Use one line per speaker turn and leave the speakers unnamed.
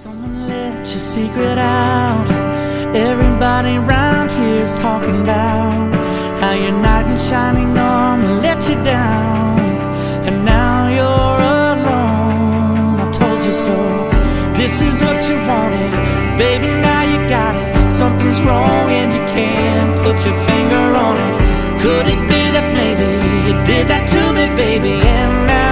Someone let your secret out. Everybody around here is talking about how your knight in shining armor let you down, and now you're alone. I told you so. This is what you wanted, baby, now you got it. Something's wrong and you can't put your finger on it. Could it be that maybe you did that to me, baby, and now